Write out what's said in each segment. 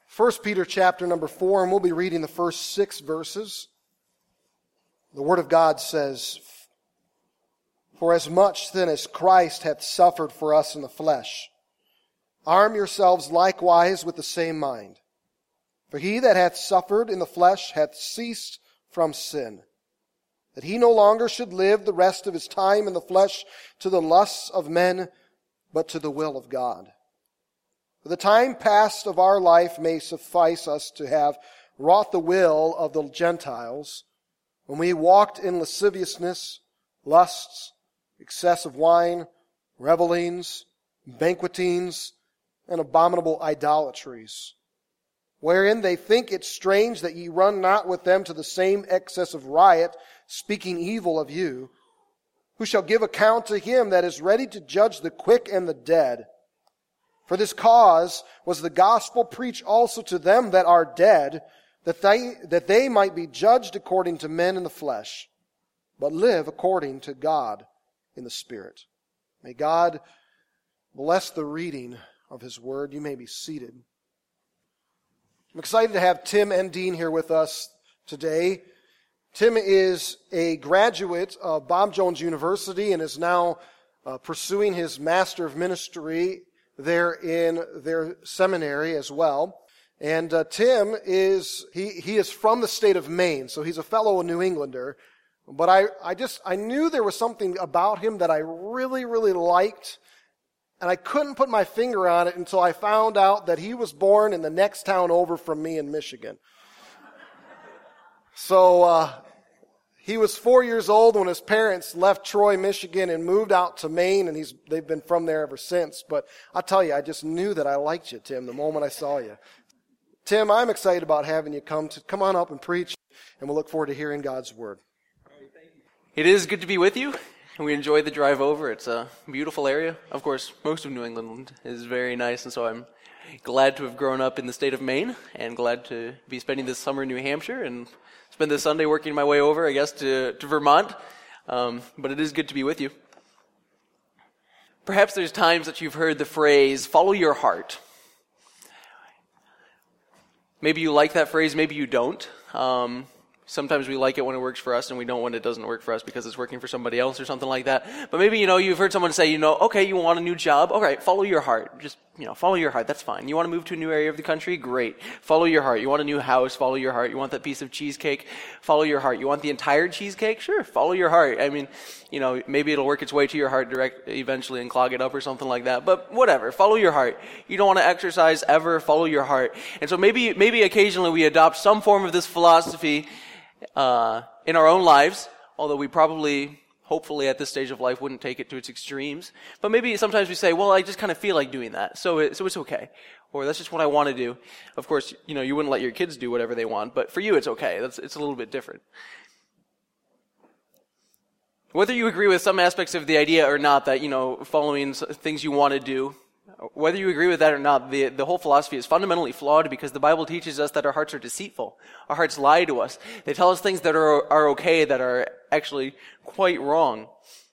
1 Peter chapter number 4, and we'll be reading the first 6 verses. The Word of God says, "For as much then as Christ hath suffered for us in the flesh, arm yourselves likewise with the same mind. For he that hath suffered in the flesh hath ceased from sin, that he no longer should live the rest of his time in the flesh to the lusts of men, but to the will of God. For the time past of our life may suffice us to have wrought the will of the Gentiles, when we walked in lasciviousness, lusts, excess of wine, revellings, banquetings, and abominable idolatries, wherein they think it strange that ye run not with them to the same excess of riot, speaking evil of you, who shall give account to him that is ready to judge the quick and the dead. For this cause was the gospel preached also to them that are dead, that they might be judged according to men in the flesh, but live according to God in the Spirit." May God bless the reading of His Word. You may be seated. I'm excited to have Tim Endine here with us today. Tim is a graduate of Bob Jones University and is now pursuing his Master of Ministry there in their seminary as well. And Tim is from the state of Maine, so he's a fellow New Englander. But I knew there was something about him that I really, really liked, and I couldn't put my finger on it until I found out that he was born in the next town over from me in Michigan. So he was 4 years old when his parents left Troy, Michigan, and moved out to Maine, and they've been from there ever since. But I'll tell you, I just knew that I liked you, Tim, the moment I saw you. Tim, I'm excited about having you come on up and preach, and we'll look forward to hearing God's Word. It is good to be with you, and we enjoyed the drive over. It's a beautiful area. Of course, most of New England is very nice, and so I'm glad to have grown up in the state of Maine, and glad to be spending this summer in New Hampshire, and spend this Sunday working my way over, I guess, to Vermont. But it is good to be with you. Perhaps there's times that you've heard the phrase, "follow your heart." Maybe you like that phrase, maybe you don't. Sometimes we like it when it works for us, and we don't when it doesn't work for us because it's working for somebody else or something like that. But maybe, you've heard someone say, okay, you want a new job? All right, follow your heart. Just, follow your heart. That's fine. You want to move to a new area of the country? Great. Follow your heart. You want a new house? Follow your heart. You want that piece of cheesecake? Follow your heart. You want the entire cheesecake? Sure, follow your heart. I mean, maybe it'll work its way to your heart eventually and clog it up or something like that. But whatever, follow your heart. You don't want to exercise ever, follow your heart. And so maybe occasionally we adopt some form of this philosophy in our own lives, although we probably, hopefully at this stage of life, wouldn't take it to its extremes. But maybe sometimes we say, well, I just kind of feel like doing that, so it's okay. Or that's just what I want to do. Of course, you wouldn't let your kids do whatever they want, but for you it's okay. It's a little bit different. Whether you agree with some aspects of the idea or not that, following things you want to do, whether you agree with that or not, the whole philosophy is fundamentally flawed because the Bible teaches us that our hearts are deceitful. Our hearts lie to us. They tell us things that are okay that are actually quite wrong.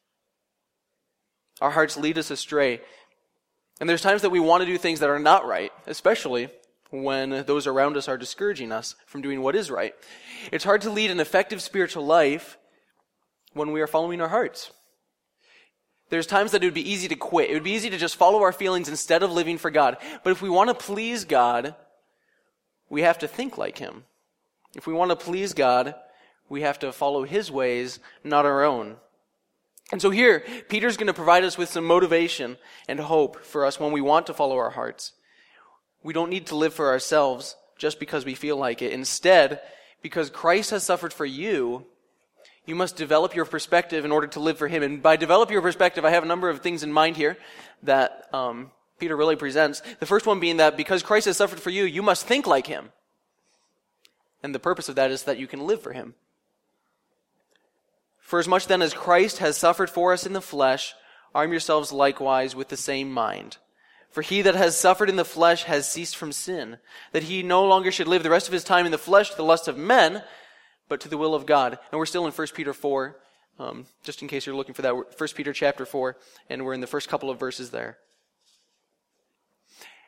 Our hearts lead us astray. And there's times that we want to do things that are not right, especially when those around us are discouraging us from doing what is right. It's hard to lead an effective spiritual life when we are following our hearts. There's times that it would be easy to quit. It would be easy to just follow our feelings instead of living for God. But if we want to please God, we have to think like Him. If we want to please God, we have to follow His ways, not our own. And so here, Peter's going to provide us with some motivation and hope for us when we want to follow our hearts. We don't need to live for ourselves just because we feel like it. Instead, because Christ has suffered for you, you must develop your perspective in order to live for Him. And by develop your perspective, I have a number of things in mind here that Peter really presents. The first one being that because Christ has suffered for you, you must think like Him. And the purpose of that is that you can live for Him. For as much then as Christ has suffered for us in the flesh, arm yourselves likewise with the same mind. For he that has suffered in the flesh has ceased from sin, that he no longer should live the rest of his time in the flesh to the lust of men, but to the will of God. And we're still in 1 Peter 4, just in case you're looking for that, 1 Peter chapter 4, and we're in the first couple of verses there.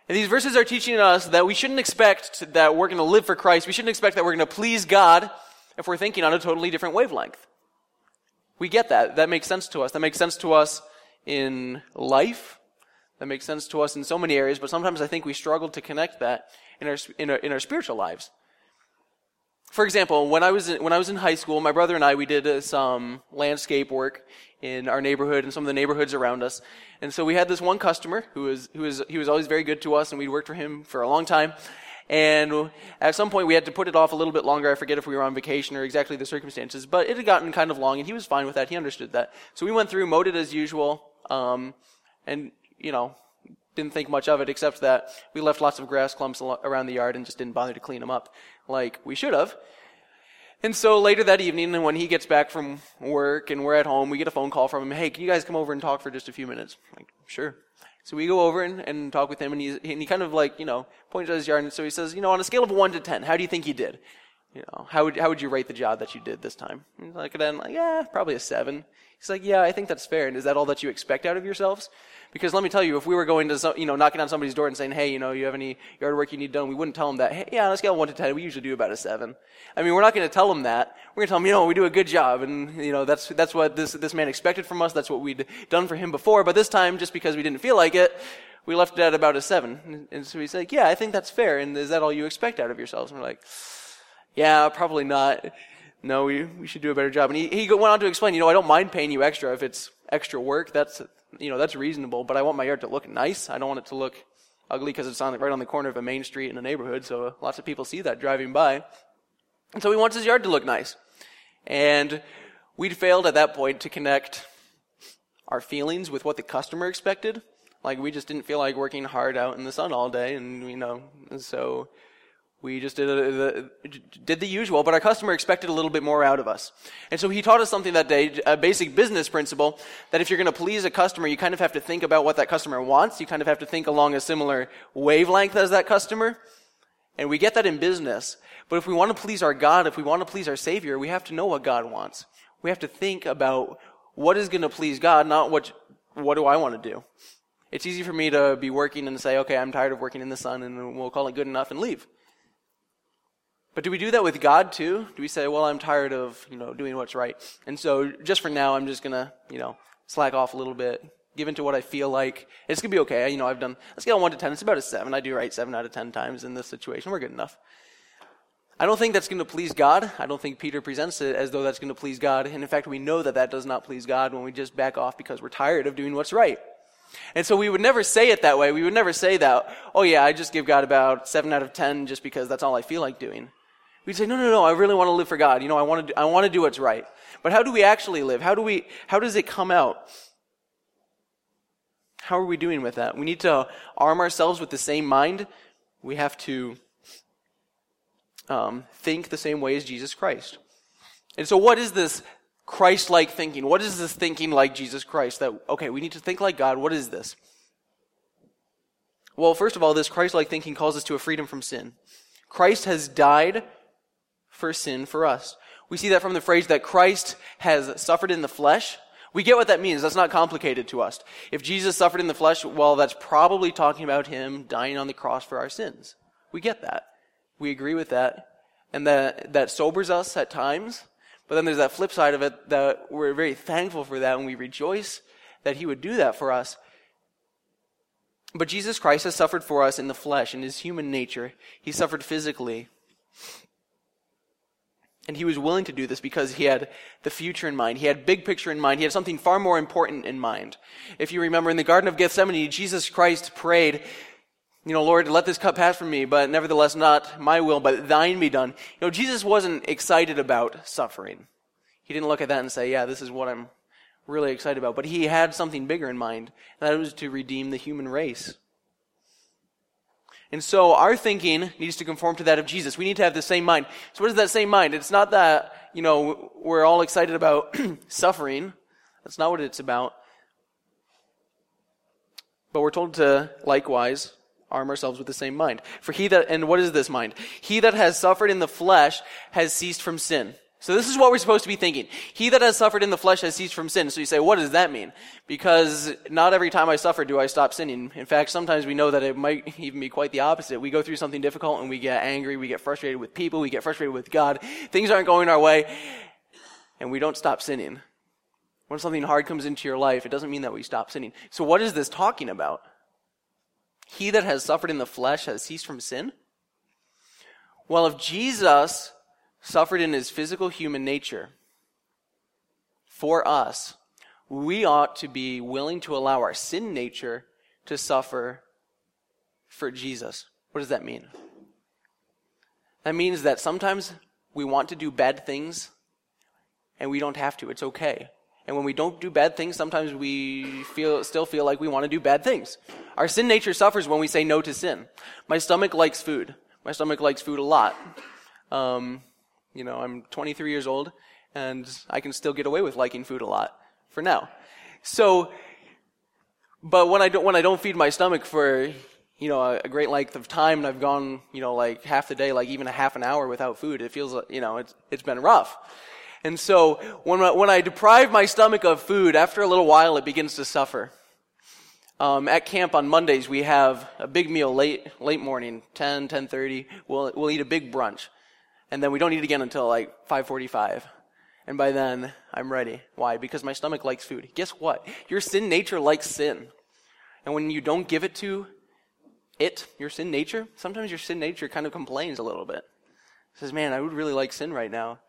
And these verses are teaching us that we shouldn't expect that we're going to live for Christ. We shouldn't expect that we're going to please God if we're thinking on a totally different wavelength. We get that. That makes sense to us. That makes sense to us in life. That makes sense to us in so many areas, but sometimes I think we struggle to connect that in our spiritual lives. For example, when I was in high school, my brother and I, we did some landscape work in our neighborhood and some of the neighborhoods around us. And so we had this one customer who was always very good to us, and we worked for him for a long time. And at some point we had to put it off a little bit longer. I forget if we were on vacation or exactly the circumstances, but it had gotten kind of long, and he was fine with that. He understood that. So we went through, mowed it as usual, and didn't think much of it, except that we left lots of grass clumps around the yard and just didn't bother to clean them up like we should have. And so later that evening, when he gets back from work and we're at home, we get a phone call from him. Hey, can you guys come over and talk for just a few minutes? I'm like, sure. So we go over and talk with him, and he kind of points at his yard, and so he says, on a scale of 1 to 10, how do you think you did? How would you rate the job that you did this time? And probably a 7. He's like, yeah, I think that's fair. And is that all that you expect out of yourselves? Because let me tell you, if we were going to, knocking on somebody's door and saying, hey, you have any yard work you need done, we wouldn't tell them that. Hey, yeah, on a scale of 1 to 10, we usually do about a 7. I mean, we're not going to tell them that. We're going to tell them, we do a good job. And, that's what this man expected from us. That's what we'd done for him before. But this time, just because we didn't feel like it, we left it at about a 7. And so he's like, yeah, I think that's fair. And is that all you expect out of yourselves? And we're like, yeah, probably not. No, we should do a better job. And he went on to explain, I don't mind paying you extra if it's extra work. That's reasonable, but I want my yard to look nice. I don't want it to look ugly because it's right on the corner of a main street in a neighborhood, so lots of people see that driving by. And so he wants his yard to look nice. And we'd failed at that point to connect our feelings with what the customer expected. Like, we just didn't feel like working hard out in the sun all day, and so we just did the usual, but our customer expected a little bit more out of us. And so he taught us something that day, a basic business principle, that if you're going to please a customer, you kind of have to think about what that customer wants. You kind of have to think along a similar wavelength as that customer. And we get that in business. But if we want to please our God, if we want to please our Savior, we have to know what God wants. We have to think about what is going to please God, not what do I want to do. It's easy for me to be working and say, okay, I'm tired of working in the sun, and we'll call it good enough and leave. But do we do that with God too? Do we say, well, I'm tired of, doing what's right, and so just for now, I'm just going to, slack off a little bit, give into what I feel like. It's going to be okay. I've done a scale of 1 to 10. It's about a 7. I do right 7 out of 10 times in this situation. We're good enough. I don't think that's going to please God. I don't think Peter presents it as though that's going to please God. And in fact, we know that does not please God when we just back off because we're tired of doing what's right. And so we would never say it that way. We would never say that, oh yeah, I just give God about 7 out of 10 just because that's all I feel like doing. We'd say, no, I really want to live for God. I want to do what's right. But how do we actually live? How does it come out? How are we doing with that? We need to arm ourselves with the same mind. We have to think the same way as Jesus Christ. And so what is this Christ-like thinking? What is this thinking like Jesus Christ? That, okay, we need to think like God. What is this? Well, first of all, this Christ-like thinking calls us to a freedom from sin. Christ has died for sin for us. We see that from the phrase that Christ has suffered in the flesh. We get what that means. That's not complicated to us. If Jesus suffered in the flesh, well, that's probably talking about him dying on the cross for our sins. We get that. We agree with that. And that sobers us at times. But then there's that flip side of it that we're very thankful for that and we rejoice that he would do that for us. But Jesus Christ has suffered for us in the flesh, in his human nature. He suffered physically. And he was willing to do this because he had the future in mind. He had big picture in mind. He had something far more important in mind. If you remember, in the Garden of Gethsemane, Jesus Christ prayed, Lord, let this cup pass from me, but nevertheless not my will, but thine be done. Jesus wasn't excited about suffering. He didn't look at that and say, yeah, this is what I'm really excited about. But he had something bigger in mind, and that was to redeem the human race. And so our thinking needs to conform to that of Jesus. We need to have the same mind. So what is that same mind? It's not that, we're all excited about suffering. That's not what it's about. But we're told to, likewise, arm ourselves with the same mind. And what is this mind? He that has suffered in the flesh has ceased from sin. So this is what we're supposed to be thinking. He that has suffered in the flesh has ceased from sin. So you say, what does that mean? Because not every time I suffer do I stop sinning. In fact, sometimes we know that it might even be quite the opposite. We go through something difficult and we get angry, we get frustrated with people, we get frustrated with God. Things aren't going our way, and we don't stop sinning. When something hard comes into your life, it doesn't mean that we stop sinning. So what is this talking about? He that has suffered in the flesh has ceased from sin? Well, if Jesus suffered in his physical human nature for us, we ought to be willing to allow our sin nature to suffer for Jesus. What does that mean? That means that sometimes we want to do bad things and we don't have to. It's okay. And when we don't do bad things, sometimes we still feel like we want to do bad things. Our sin nature suffers when we say no to sin. My stomach likes food. My stomach likes food a lot. I'm 23 years old, and I can still get away with liking food a lot for now. So, but when I don't feed my stomach for, a great length of time, and I've gone, like half the day, like even a half an hour without food, it feels like, it's been rough. And so when I deprive my stomach of food, after a little while, it begins to suffer. At camp on Mondays, we have a big meal late morning, 10:30. We'll eat a big brunch. And then we don't eat again until like 5:45. And by then, I'm ready. Why? Because my stomach likes food. Guess what? Your sin nature likes sin. And when you don't give it to it, your sin nature, sometimes your sin nature kind of complains a little bit. It says, man, I would really like sin right now.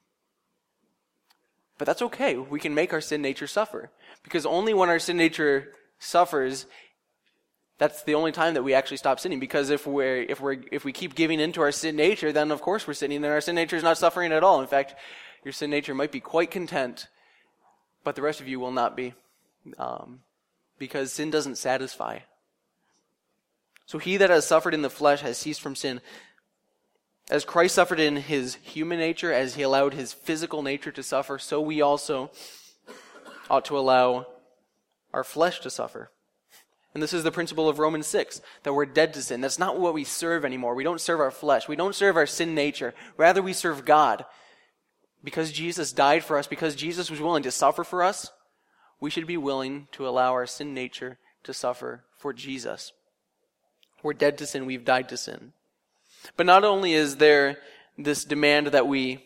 But that's okay. We can make our sin nature suffer. Because only when our sin nature suffers, that's the only time that we actually stop sinning. Because if we keep giving into our sin nature, then of course we're sinning, and our sin nature is not suffering at all. In fact, your sin nature might be quite content, but the rest of you will not be, because sin doesn't satisfy. So he that has suffered in the flesh has ceased from sin. As Christ suffered in his human nature, as he allowed his physical nature to suffer, so we also ought to allow our flesh to suffer. And this is the principle of Romans 6, that we're dead to sin. That's not what we serve anymore. We don't serve our flesh. We don't serve our sin nature. Rather, we serve God. Because Jesus died for us, because Jesus was willing to suffer for us, we should be willing to allow our sin nature to suffer for Jesus. We're dead to sin. We've died to sin. But not only is there this demand that we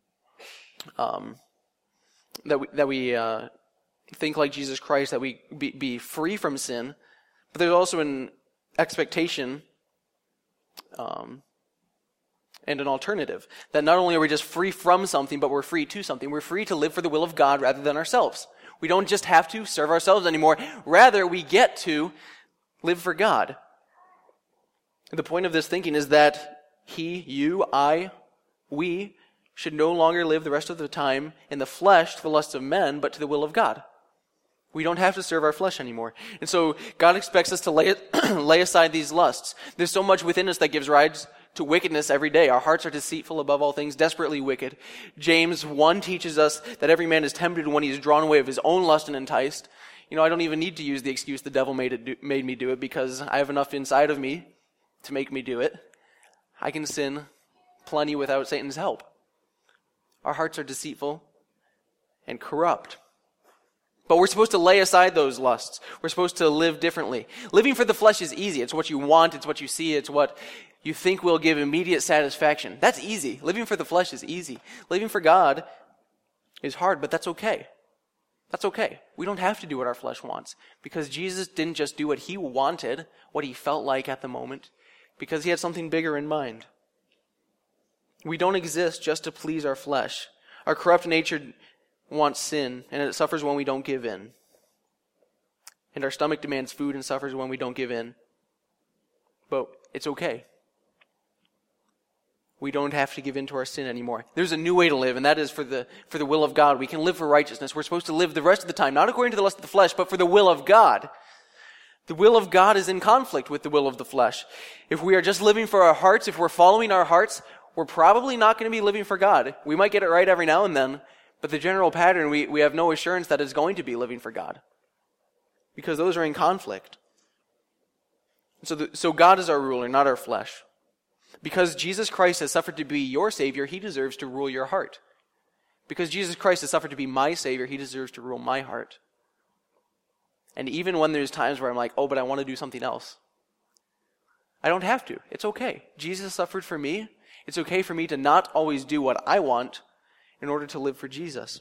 think like Jesus Christ, that we be free from sin, but there's also an expectation and an alternative. That not only are we just free from something, but we're free to something. We're free to live for the will of God rather than ourselves. We don't just have to serve ourselves anymore. Rather, we get to live for God. The point of this thinking is that he, you, I, we should no longer live the rest of the time in the flesh to the lusts of men, but to the will of God. We don't have to serve our flesh anymore. And so God expects us to lay aside these lusts. There's so much within us that gives rise to wickedness every day. Our hearts are deceitful above all things, desperately wicked. James 1 teaches us that every man is tempted when he is drawn away of his own lust and enticed. I don't even need to use the excuse the devil made me do it, because I have enough inside of me to make me do it. I can sin plenty without Satan's help. Our hearts are deceitful and corrupt. But we're supposed to lay aside those lusts. We're supposed to live differently. Living for the flesh is easy. It's what you want. It's what you see. It's what you think will give immediate satisfaction. That's easy. Living for the flesh is easy. Living for God is hard, but that's okay. That's okay. We don't have to do what our flesh wants, because Jesus didn't just do what he wanted, what he felt like at the moment, because he had something bigger in mind. We don't exist just to please our flesh. Our corrupt nature wants sin, and it suffers when we don't give in. And our stomach demands food and suffers when we don't give in. But it's okay. We don't have to give in to our sin anymore. There's a new way to live, and that is for the will of God. We can live for righteousness. We're supposed to live the rest of the time, not according to the lust of the flesh, but for the will of God. The will of God is in conflict with the will of the flesh. If we are just living for our hearts, if we're following our hearts, we're probably not going to be living for God. We might get it right every now and then, but the general pattern, we have no assurance that it's going to be living for God, because those are in conflict. So God is our ruler, not our flesh. Because Jesus Christ has suffered to be your Savior, he deserves to rule your heart. Because Jesus Christ has suffered to be my Savior, he deserves to rule my heart. And even when there's times where I'm like, oh, but I want to do something else, I don't have to. It's okay. Jesus suffered for me. It's okay for me to not always do what I want in order to live for Jesus.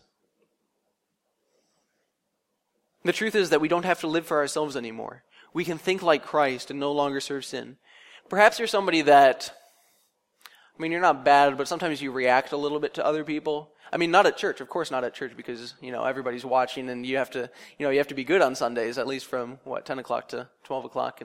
The truth is that we don't have to live for ourselves anymore. We can think like Christ and no longer serve sin. Perhaps you're somebody that, you're not bad, but sometimes you react a little bit to other people. Not at church, of course not at church, because, everybody's watching and you have to be good on Sundays, at least from, 10 o'clock to 12 o'clock.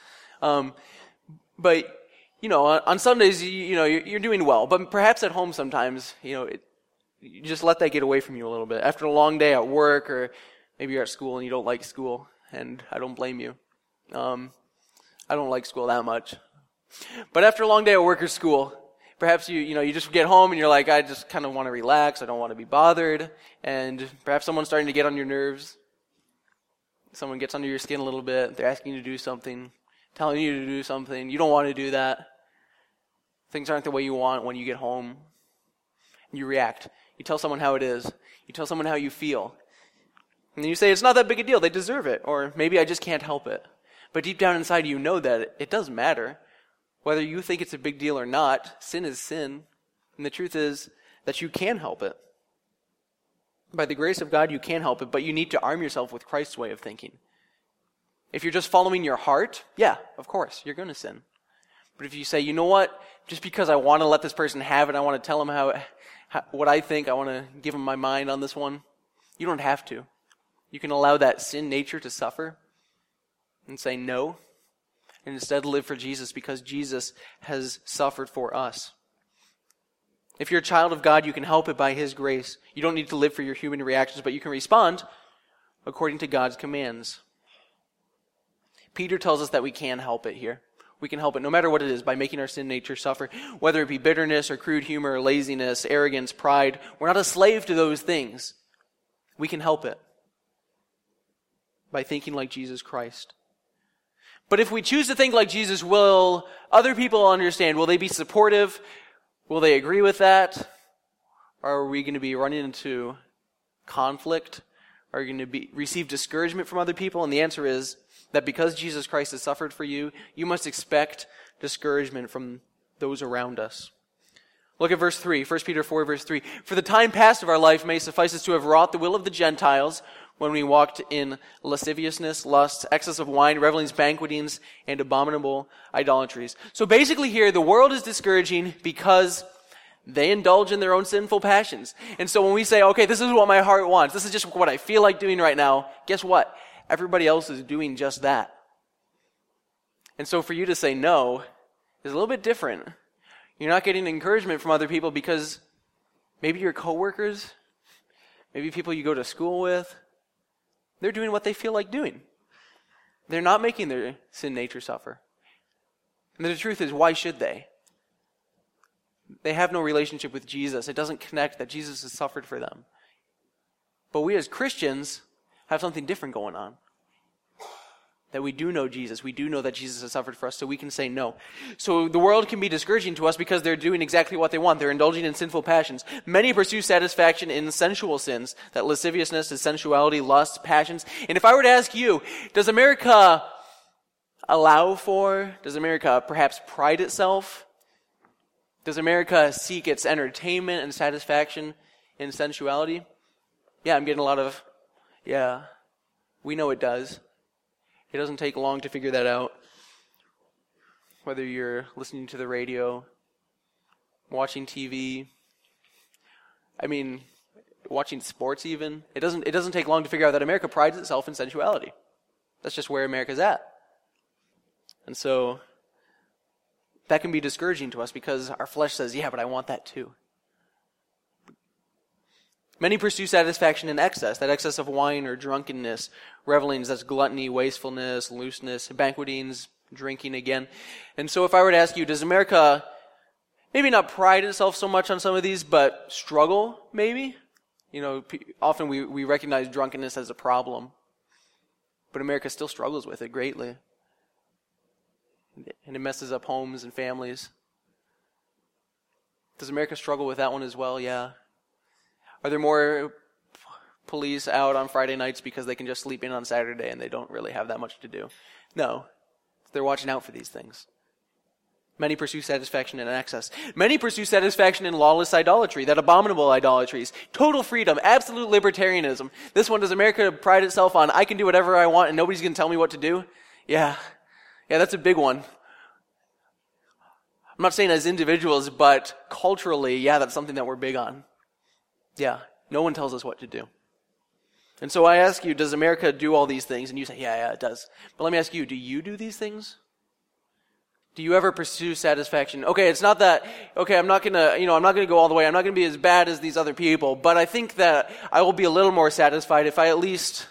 But, on Sundays, you're doing well. But perhaps at home sometimes, you just let that get away from you a little bit. After a long day at work, or maybe you're at school and you don't like school, and I don't blame you. I don't like school that much. But after a long day at work or school, perhaps you just get home and you're like, I just kind of want to relax. I don't want to be bothered. And perhaps someone's starting to get on your nerves. Someone gets under your skin a little bit. They're asking you to do something, telling you to do something. You don't want to do that. Things aren't the way you want when you get home. You react. You tell someone how it is. You tell someone how you feel. And then you say, it's not that big a deal. They deserve it. Or maybe I just can't help it. But deep down inside you know that it doesn't matter. Whether you think it's a big deal or not, sin is sin. And the truth is that you can help it. By the grace of God, you can help it, but you need to arm yourself with Christ's way of thinking. If you're just following your heart, yeah, of course, you're going to sin. But if you say, you know what, just because I want to let this person have it, I want to tell them what I think, I want to give them my mind on this one, you don't have to. You can allow that sin nature to suffer and say no, and instead live for Jesus because Jesus has suffered for us. If you're a child of God, you can help it by His grace. You don't need to live for your human reactions, but you can respond according to God's commands. Peter tells us that we can help it here. We can help it no matter what it is by making our sin nature suffer, whether it be bitterness or crude humor or laziness, arrogance, pride. We're not a slave to those things. We can help it by thinking like Jesus Christ. But if we choose to think like Jesus, will other people understand? Will they be supportive? Will they agree with that? Or are we going to be running into conflict? Are you going to receive discouragement from other people? And the answer is that because Jesus Christ has suffered for you, you must expect discouragement from those around us. Look at verse 3, 1 Peter 4, verse 3. For the time past of our life may suffice us to have wrought the will of the Gentiles when we walked in lasciviousness, lust, excess of wine, revelings, banquetings, and abominable idolatries. So basically here, the world is discouraging because they indulge in their own sinful passions. And so when we say, okay, this is what my heart wants, this is just what I feel like doing right now, guess what? Everybody else is doing just that. And so for you to say no is a little bit different. You're not getting encouragement from other people because maybe your coworkers, maybe people you go to school with, they're doing what they feel like doing. They're not making their sin nature suffer. And the truth is, why should they? They have no relationship with Jesus. It doesn't connect that Jesus has suffered for them. But we as Christians have something different going on. That we do know Jesus. We do know that Jesus has suffered for us, so we can say no. So the world can be discouraging to us because they're doing exactly what they want. They're indulging in sinful passions. Many pursue satisfaction in sensual sins. That lasciviousness is sensuality, lust, passions. And if I were to ask you, does America does America perhaps pride itself? Does America seek its entertainment and satisfaction in sensuality? Yeah, I'm getting a lot of, yeah, we know it does. It doesn't take long to figure that out. Whether you're listening to the radio, watching TV, watching sports even, it doesn't take long to figure out that America prides itself in sensuality. That's just where America's at. And so that can be discouraging to us because our flesh says, yeah, but I want that too. Many pursue satisfaction in excess, that excess of wine or drunkenness, revelings, that's gluttony, wastefulness, looseness, banquetings, drinking again. And so if I were to ask you, does America maybe not pride itself so much on some of these, but struggle maybe? Often we recognize drunkenness as a problem, but America still struggles with it greatly. And it messes up homes and families. Does America struggle with that one as well? Yeah. Are there more police out on Friday nights because they can just sleep in on Saturday and they don't really have that much to do? No. They're watching out for these things. Many pursue satisfaction in excess. Many pursue satisfaction in lawless idolatry, that abominable idolatries. Total freedom, absolute libertarianism. This one, does America pride itself on, I can do whatever I want and nobody's going to tell me what to do? Yeah, that's a big one. I'm not saying as individuals, but culturally, that's something that we're big on. Yeah, no one tells us what to do. And so I ask you, does America do all these things? And you say, yeah, it does. But let me ask you, do you do these things? Do you ever pursue satisfaction? Okay, it's not that, I'm not gonna go all the way. I'm not gonna be as bad as these other people, but I think that I will be a little more satisfied if I at least,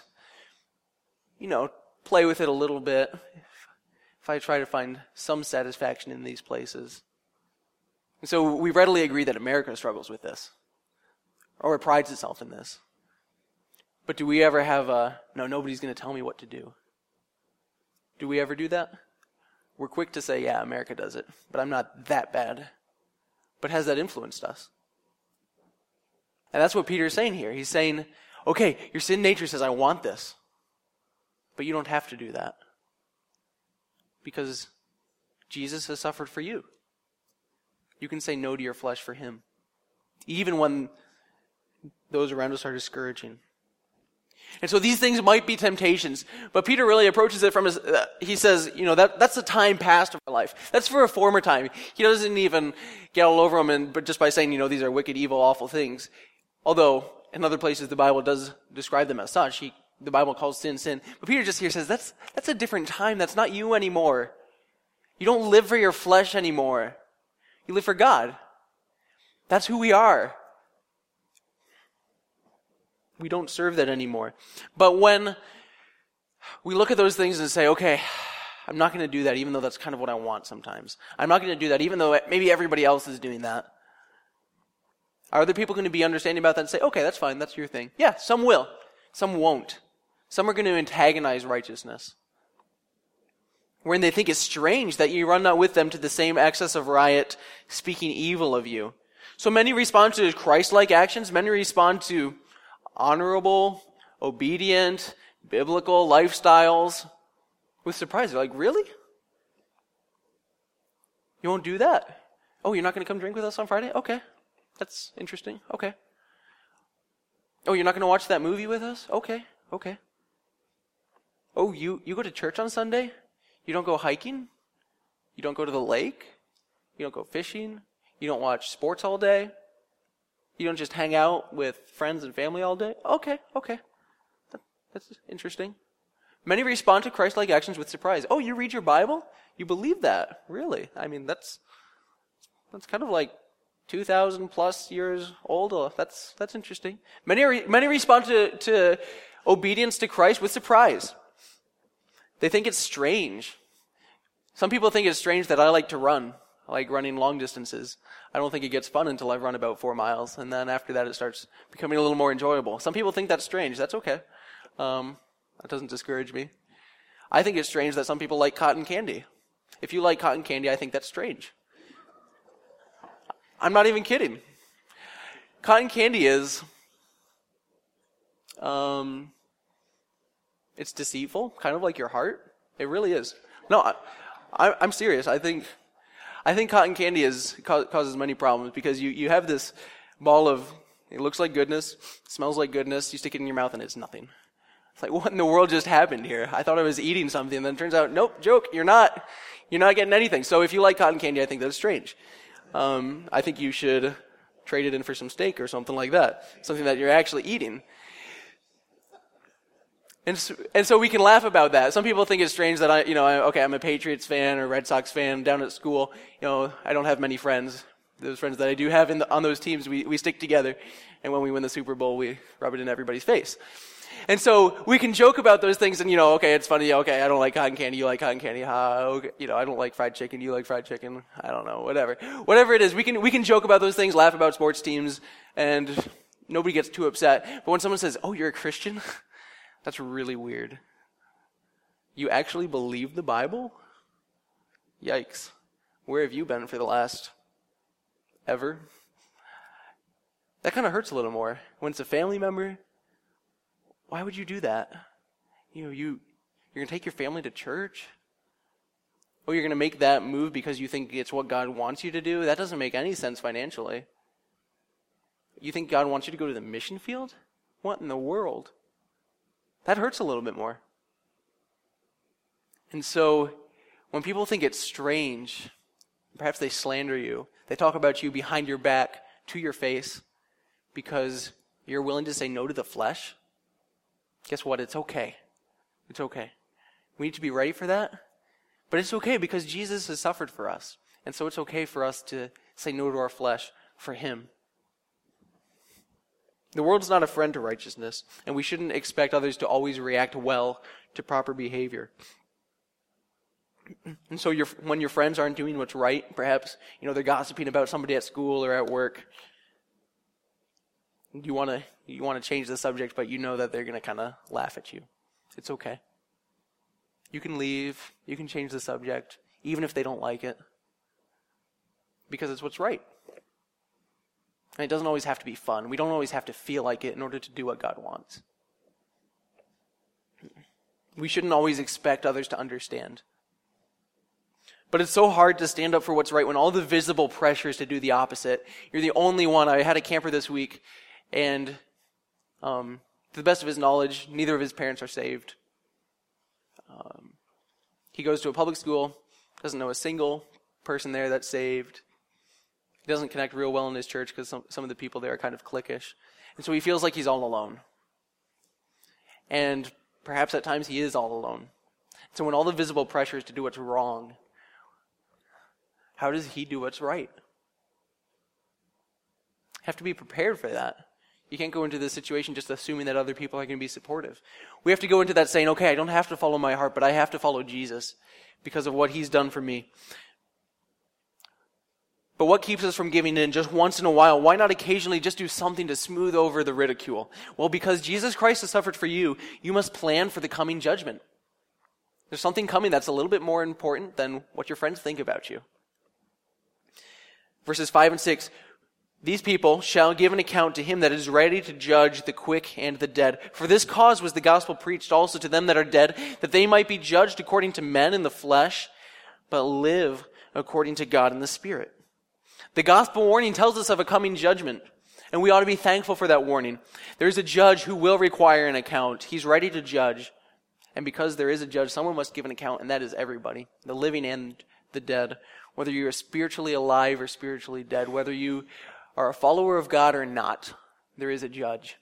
play with it a little bit. If I try to find some satisfaction in these places. And so we readily agree that America struggles with this. Or it prides itself in this. But do we ever have nobody's gonna tell me what to do? Do we ever do that? We're quick to say, yeah, America does it, but I'm not that bad. But has that influenced us? And that's what Peter's saying here. He's saying, okay, your sin nature says, I want this. But you don't have to do that. Because Jesus has suffered for you. You can say no to your flesh for him. Even when those around us are discouraging. And so these things might be temptations, but Peter really approaches it from he says, that's a time past of our life. That's for a former time. He doesn't even get all over them, but just by saying, these are wicked, evil, awful things. Although, in other places, the Bible does describe them as such. The Bible calls sin, sin. But Peter just here says, that's a different time. That's not you anymore. You don't live for your flesh anymore. You live for God. That's who we are. We don't serve that anymore. But when we look at those things and say, okay, I'm not going to do that even though that's kind of what I want sometimes. I'm not going to do that even though maybe everybody else is doing that. Are other people going to be understanding about that and say, okay, that's fine, that's your thing? Yeah, some will. Some won't. Some are going to antagonize righteousness. When they think it's strange that you run not with them to the same excess of riot, speaking evil of you. So many respond to Christ-like actions. Many respond to honorable, obedient, biblical lifestyles with surprise. They're like, really? You won't do that? Oh, you're not going to come drink with us on Friday? Okay. That's interesting. Okay. Oh, you're not going to watch that movie with us? Okay. Oh, you go to church on Sunday? You don't go hiking? You don't go to the lake? You don't go fishing? You don't watch sports all day? You don't just hang out with friends and family all day? Okay. That's interesting. Many respond to Christ-like actions with surprise. Oh, you read your Bible? You believe that? Really? I mean, that's kind of like 2,000 plus years old. Oh, that's interesting. Many respond to obedience to Christ with surprise. They think it's strange. Some people think it's strange that I like to run. I like running long distances. I don't think it gets fun until I've run about 4 miles, and then after that it starts becoming a little more enjoyable. Some people think that's strange. That's okay. That doesn't discourage me. I think it's strange that some people like cotton candy. If you like cotton candy, I think that's strange. I'm not even kidding. Cotton candy is, it's deceitful, kind of like your heart. It really is. No, I'm serious. I think cotton candy causes many problems because you have this ball of, it looks like goodness, smells like goodness, you stick it in your mouth and it's nothing. It's like, what in the world just happened here? I thought I was eating something, and then it turns out, nope, joke, you're not getting anything. So if you like cotton candy, I think that's strange. I think you should trade it in for some steak or something like that, something that you're actually eating. And so we can laugh about that. Some people think it's strange that I'm a Patriots fan or Red Sox fan down at school. I don't have many friends. Those friends that I do have on those teams, we stick together. And when we win the Super Bowl, we rub it in everybody's face. And so we can joke about those things and, okay, it's funny. Okay, I don't like cotton candy. You like cotton candy. Okay, I don't like fried chicken. You like fried chicken. I don't know, whatever. Whatever it is, we can joke about those things, laugh about sports teams, and nobody gets too upset. But when someone says, oh, you're a Christian? That's really weird. You actually believe the Bible? Yikes. Where have you been for the last ever? that kind of hurts a little more. When it's a family member, why would you do that? You're going to take your family to church? Or you're going to make that move because you think it's what God wants you to do? That doesn't make any sense financially. You think God wants you to go to the mission field? What in the world? That hurts a little bit more. And so, when people think it's strange, perhaps they slander you, they talk about you behind your back to your face because you're willing to say no to the flesh, guess what? It's okay. It's okay. We need to be ready for that. But it's okay because Jesus has suffered for us. And so it's okay for us to say no to our flesh for him. The world's not a friend to righteousness, and we shouldn't expect others to always react well to proper behavior. And so when your friends aren't doing what's right, perhaps, they're gossiping about somebody at school or at work, you want to change the subject, but you know that they're going to kind of laugh at you. It's okay. You can leave. You can change the subject, even if they don't like it, because it's what's right. And it doesn't always have to be fun. We don't always have to feel like it in order to do what God wants. We shouldn't always expect others to understand. But it's so hard to stand up for what's right when all the visible pressure is to do the opposite. You're the only one. I had a camper this week, and to the best of his knowledge, neither of his parents are saved. He goes to a public school, doesn't know a single person there that's saved. He doesn't connect real well in his church because some of the people there are kind of cliquish. And so he feels like he's all alone. And perhaps at times he is all alone. So when all the visible pressure is to do what's wrong, how does he do what's right? You have to be prepared for that. You can't go into this situation just assuming that other people are going to be supportive. We have to go into that saying, okay, I don't have to follow my heart, but I have to follow Jesus because of what he's done for me. But what keeps us from giving in just once in a while? Why not occasionally just do something to smooth over the ridicule? Well, because Jesus Christ has suffered for you, you must plan for the coming judgment. There's something coming that's a little bit more important than what your friends think about you. Verses 5 and 6, these people shall give an account to him that is ready to judge the quick and the dead. For this cause was the gospel preached also to them that are dead, that they might be judged according to men in the flesh, but live according to God in the Spirit. The gospel warning tells us of a coming judgment, and we ought to be thankful for that warning. There's a judge who will require an account. He's ready to judge. And because there is a judge, someone must give an account, and that is everybody, the living and the dead. Whether you are spiritually alive or spiritually dead, whether you are a follower of God or not, there is a judge.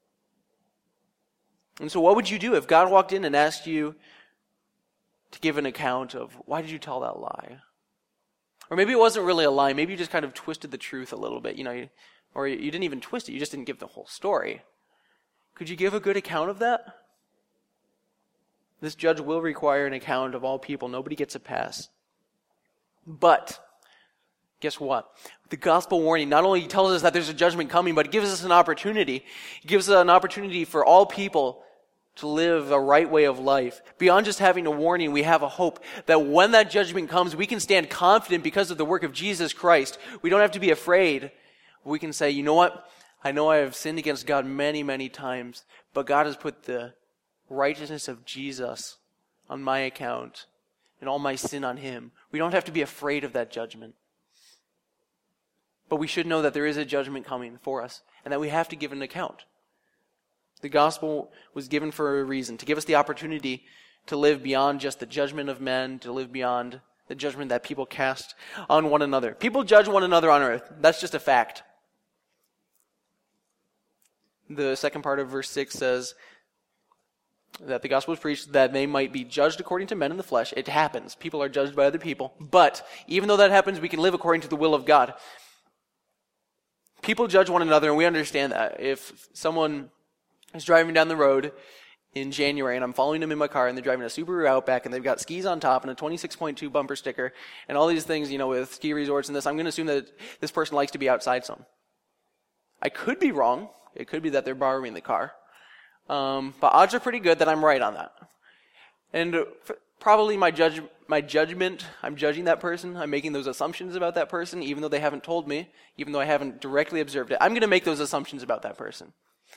And so what would you do if God walked in and asked you to give an account of, why did you tell that lie? Or maybe it wasn't really a lie. Maybe you just kind of twisted the truth a little bit, or you didn't even twist it. You just didn't give the whole story. Could you give a good account of that? This judge will require an account of all people. Nobody gets a pass. But guess what? The gospel warning not only tells us that there's a judgment coming, but it gives us an opportunity. It gives us an opportunity for all people to live a right way of life. Beyond just having a warning, we have a hope that when that judgment comes, we can stand confident because of the work of Jesus Christ. We don't have to be afraid. We can say, you know what? I know I have sinned against God many, many times, but God has put the righteousness of Jesus on my account and all my sin on him. We don't have to be afraid of that judgment. But we should know that there is a judgment coming for us and that we have to give an account. The gospel was given for a reason, to give us the opportunity to live beyond just the judgment of men, to live beyond the judgment that people cast on one another. People judge one another on earth. That's just a fact. The second part of verse 6 says that the gospel was preached that they might be judged according to men in the flesh. It happens. People are judged by other people. But even though that happens, we can live according to the will of God. People judge one another, and we understand that. If someone is driving down the road in January, and I'm following them in my car, and they're driving a Subaru Outback, and they've got skis on top and a 26.2 bumper sticker, and all these things, with ski resorts and this, I'm going to assume that this person likes to be outside some. I could be wrong. It could be that they're borrowing the car. But odds are pretty good that I'm right on that. And probably my judgment, I'm judging that person, I'm making those assumptions about that person, even though they haven't told me, even though I haven't directly observed it. I'm going to make those assumptions about that person.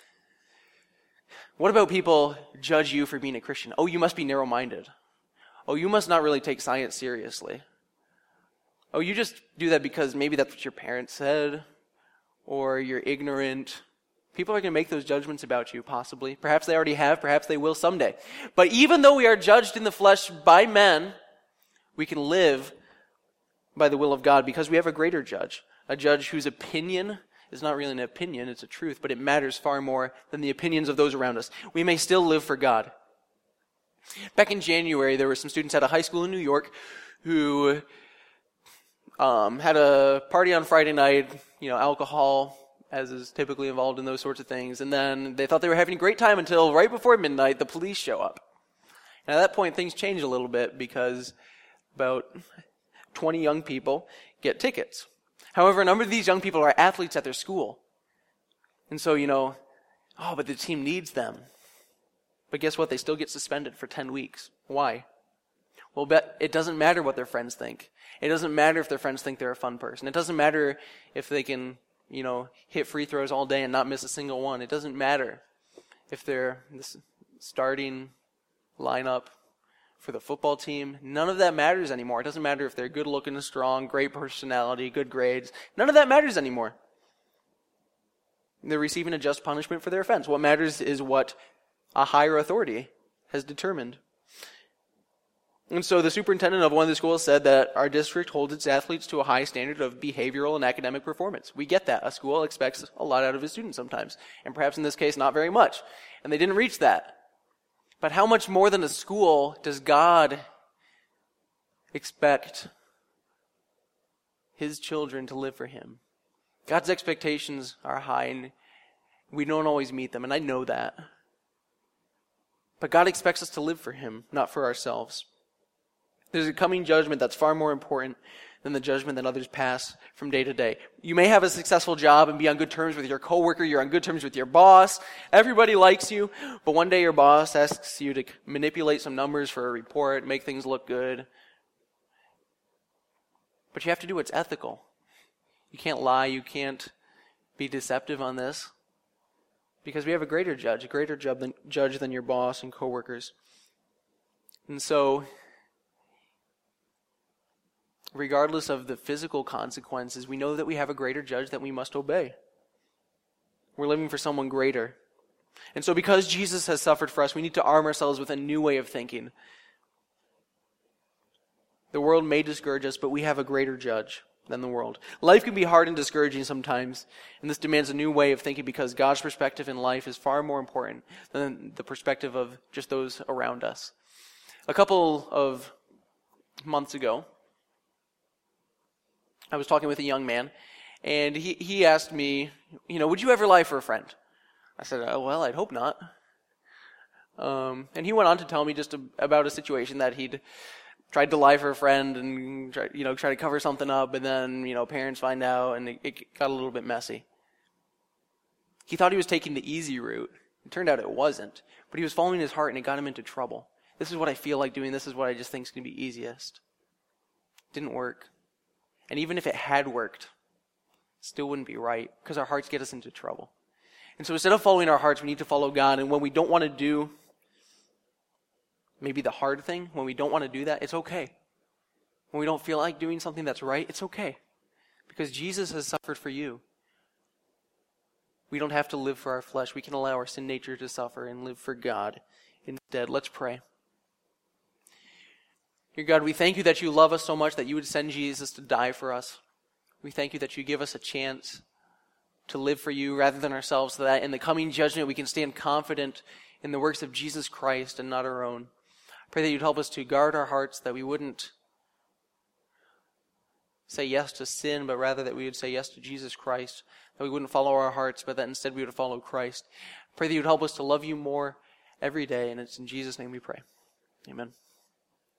What about people judge you for being a Christian? Oh, you must be narrow-minded. Oh, you must not really take science seriously. Oh, you just do that because maybe that's what your parents said, or you're ignorant. People are going to make those judgments about you, possibly. Perhaps they already have, perhaps they will someday. But even though we are judged in the flesh by men, we can live by the will of God because we have a greater judge, a judge whose opinion is not really an opinion, it's a truth, but it matters far more than the opinions of those around us. We may still live for God. Back in January, there were some students at a high school in New York who had a party on Friday night, alcohol, as is typically involved in those sorts of things, and then they thought they were having a great time until right before midnight, the police show up. And at that point, things change a little bit because about 20 young people get tickets. However, a number of these young people are athletes at their school. And so, but the team needs them. But guess what? They still get suspended for 10 weeks. Why? Well, it doesn't matter what their friends think. It doesn't matter if their friends think they're a fun person. It doesn't matter if they can, hit free throws all day and not miss a single one. It doesn't matter if they're the starting lineup for the football team. None of that matters anymore. It doesn't matter if they're good looking, strong, great personality, good grades. None of that matters anymore. They're receiving a just punishment for their offense. What matters is what a higher authority has determined. And so the superintendent of one of the schools said that our district holds its athletes to a high standard of behavioral and academic performance. We get that. A school expects a lot out of its students sometimes. And perhaps in this case, not very much. And they didn't reach that. But how much more than a school does God expect his children to live for him? God's expectations are high, and we don't always meet them, and I know that. But God expects us to live for him, not for ourselves. There's a coming judgment that's far more important than the judgment that others pass from day to day. You may have a successful job and be on good terms with your coworker, you're on good terms with your boss, everybody likes you, but one day your boss asks you to manipulate some numbers for a report, make things look good. But you have to do what's ethical. You can't lie, you can't be deceptive on this, because we have a greater judge than your boss and coworkers. And so, regardless of the physical consequences, we know that we have a greater judge that we must obey. We're living for someone greater. And so because Jesus has suffered for us, we need to arm ourselves with a new way of thinking. The world may discourage us, but we have a greater judge than the world. Life can be hard and discouraging sometimes, and this demands a new way of thinking because God's perspective in life is far more important than the perspective of just those around us. A couple of months ago, I was talking with a young man, and he asked me, would you ever lie for a friend? I said, well, I'd hope not. And he went on to tell me just about a situation that he'd tried to lie for a friend and try to cover something up, and then, parents find out, and it got a little bit messy. He thought he was taking the easy route. It turned out it wasn't, but he was following his heart, and it got him into trouble. This is what I feel like doing. This is what I just think is going to be easiest. Didn't work. And even if it had worked, it still wouldn't be right, because our hearts get us into trouble. And so instead of following our hearts, we need to follow God. And when we don't want to do maybe the hard thing, when we don't want to do that, it's okay. When we don't feel like doing something that's right, it's okay. Because Jesus has suffered for you. We don't have to live for our flesh. We can allow our sin nature to suffer and live for God instead. Let's pray. Dear God, we thank you that you love us so much that you would send Jesus to die for us. We thank you that you give us a chance to live for you rather than ourselves, so that in the coming judgment we can stand confident in the works of Jesus Christ and not our own. Pray that you'd help us to guard our hearts, that we wouldn't say yes to sin, but rather that we would say yes to Jesus Christ, that we wouldn't follow our hearts, but that instead we would follow Christ. Pray that you'd help us to love you more every day, and it's in Jesus' name we pray. Amen.